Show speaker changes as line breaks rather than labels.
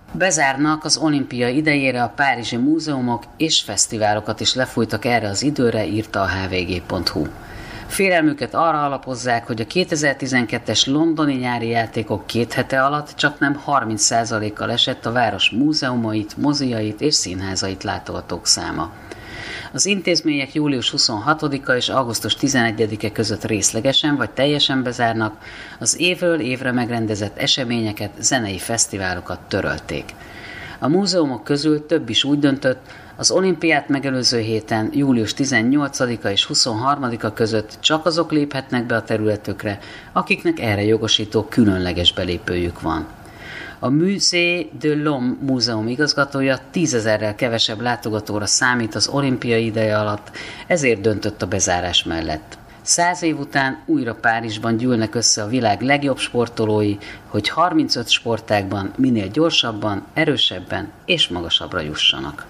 Bezárnak az olimpia idejére a párizsi múzeumok, és fesztiválokat is lefújtak erre az időre, írta a hvg.hu. Félelmüket arra alapozzák, hogy a 2012-es londoni nyári játékok 2 hete alatt csaknem 30%-kal esett a város múzeumait, moziait és színházait látogatók száma. Az intézmények július 26-a és augusztus 11-e között részlegesen vagy teljesen bezárnak, az évről évre megrendezett eseményeket, zenei fesztiválokat törölték. A múzeumok közül több is úgy döntött, az olimpiát megelőző héten, július 18-a és 23-a között csak azok léphetnek be a területükre, akiknek erre jogosító különleges belépőjük van. A Musée de l'Homme múzeum igazgatója 10 000-rel kevesebb látogatóra számít az olimpiai ideje alatt, ezért döntött a bezárás mellett. 100 év után újra Párizsban gyűlnek össze a világ legjobb sportolói, hogy 35 sportágban minél gyorsabban, erősebben és magasabbra jussanak.